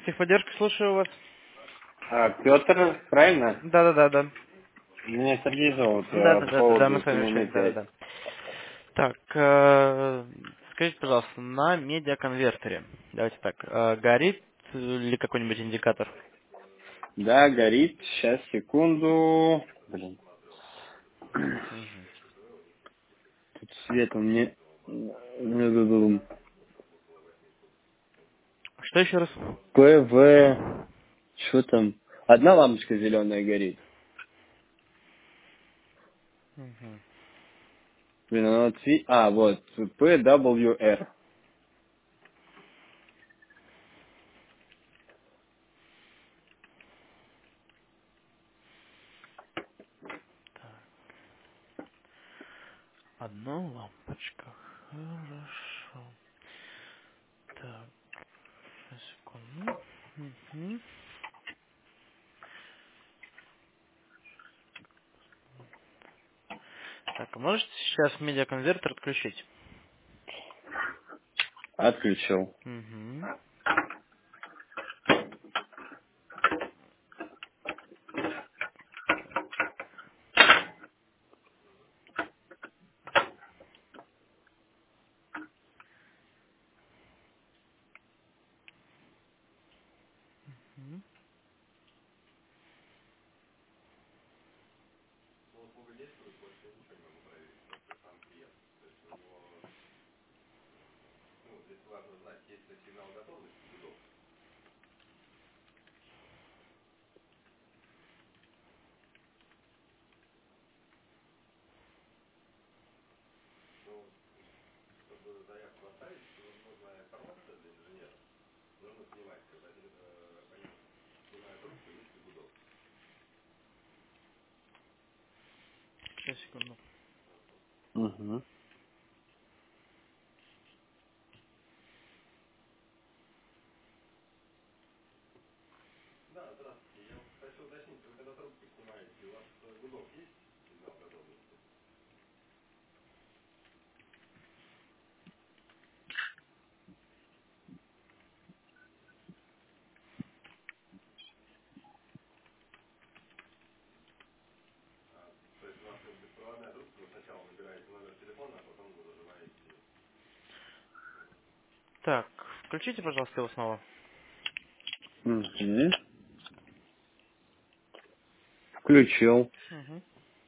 Техподдержка, слушаю вас. Петр, правильно? Да. Меня Сергей зовут по Да, мы поводу с вами общались, Тюмени 5. да. Так, скажите, пожалуйста, на медиаконвертере, давайте так, горит ли какой-нибудь индикатор? Да, горит. Сейчас, секунду. Блин, Мгм. тут свет у меня... Что еще раз? ПВ... Что там? Одна лампочка зеленая горит. Мгм. Блин, она вот, PWR. Одна лампочка. Хорошо. Так, сейчас, секунду. Мгм. Так, а можете сейчас медиаконвертер отключить? Отключил. Угу. Сейчас, секунду. Угу. Так, включите, пожалуйста, его снова. Угу. Включил. Угу.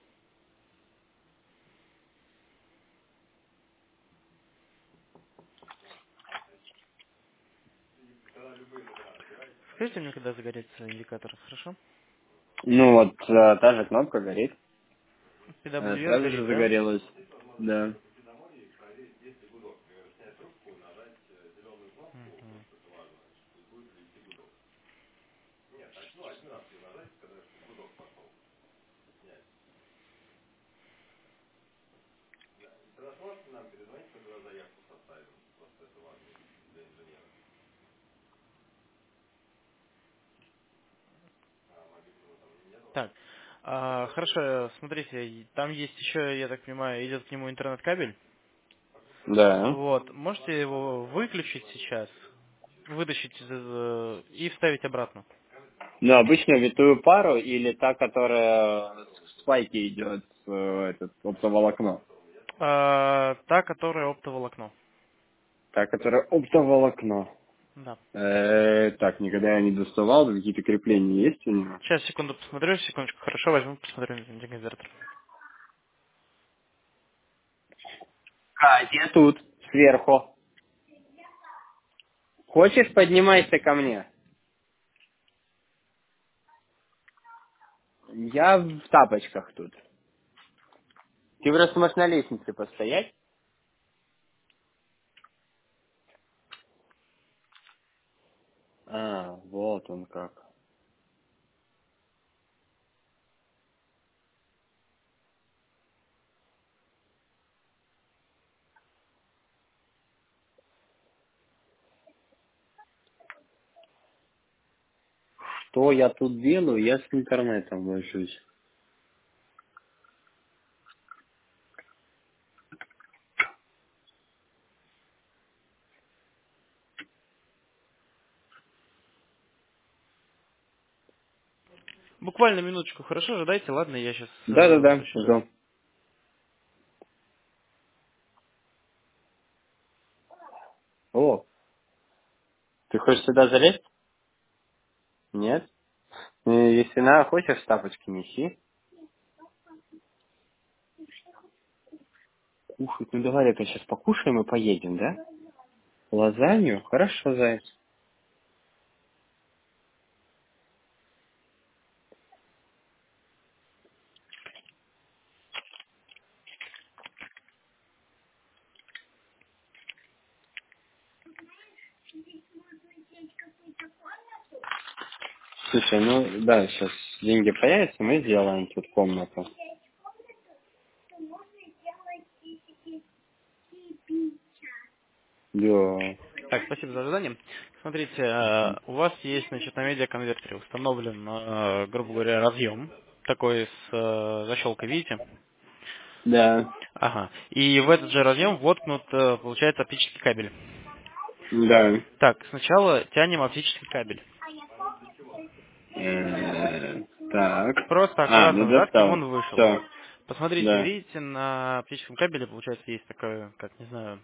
Скажите мне, когда загорится индикатор, хорошо? Ну вот, та же кнопка горит. Она PWR сразу же горит, да? загорелась. Да. Мгм. Так, хорошо, смотрите, там есть еще, я так понимаю, идет к нему интернет-кабель. Да. Вот, можете его выключить сейчас, вытащить и вставить обратно. Ну, обычную витую пару или та, которая с спайки идет, этот, оптоволокно. Та, которая оптоволокно. Та, которая оптоволокно. Да. Так, никогда я не доставал, какие-то крепления есть у него? Сейчас, секунду, посмотрю, секундочку, хорошо, возьму, посмотрю на конвертер. Катя тут, сверху. Хочешь, поднимайся ко мне? Я в тапочках тут. Ты просто можешь на лестнице постоять? А, вот он как. Что я тут делаю? Я с интернетом вожусь. Буквально минуточку, хорошо, ожидайте, ладно, я сейчас Да-да-да, возвращаюсь. жду. О, ты хочешь сюда залезть? Нет? Если надо, хочешь, тапочки неси. Кушать, ну давай это сейчас покушаем и поедем, да? Лазанью? Хорошо, заяц. Слушай, ну да, сейчас деньги появятся, мы сделаем тут комнату. Да. Так, спасибо за ожидание. Смотрите, у вас есть, значит, на медиаконвертере установлен, грубо говоря, разъем, такой с защелкой, видите? Да. Ага. И в этот же разъем воткнут, получается, оптический кабель. Да. Так, сначала тянем оптический кабель. Так. Просто А, ну аккуратно вытаскиваем, достал. он вышел. Все. Посмотрите, Да. видите, на оптическом кабеле, получается, есть такое, как, не знаю,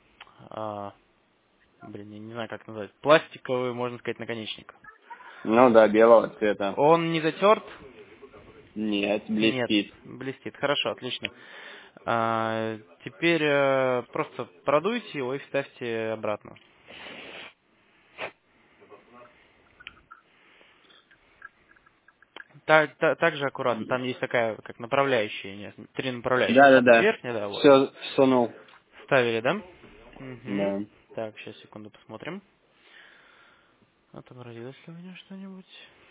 я не знаю, как назвать, пластиковый, можно сказать, наконечник. Ну да, белого цвета. Он не затерт? Нет, Нет, блестит. блестит. Хорошо, отлично. Теперь просто продуйте его и вставьте обратно. Также аккуратно. Там есть такая, как направляющая, нет, три направляющие. Одна Да-да-да. верхняя, да, вот. Все всунул. Вставили, да? Угу. Да. Так, сейчас, секунду, посмотрим. Отобразилось ли у меня что-нибудь?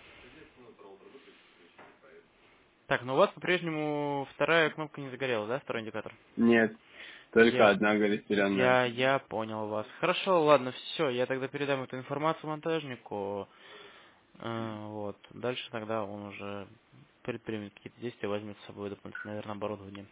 Так, ну у вас по-прежнему вторая кнопка не загорелась, да, второй индикатор? Нет, только Я, одна, говорит, зеленая. я понял вас. Хорошо, ладно, все, я тогда передам эту информацию монтажнику. Вот. Дальше тогда он уже предпримет какие-то действия, возьмет с собой дополнительное, наверное, оборудование.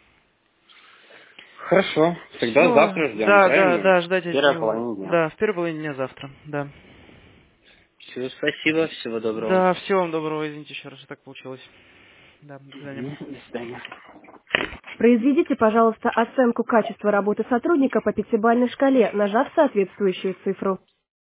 Хорошо. Тогда Все, завтра ждем, да, да, правильно? да, ждать от Первая него. половина дня. Да, в первой половине дня завтра, да. Все, спасибо, всего доброго. Да, всего вам доброго, извините еще раз, что так получилось. Да, до свидания. До свидания. Произведите, пожалуйста, оценку качества работы сотрудника по пятибалльной шкале, нажав соответствующую цифру.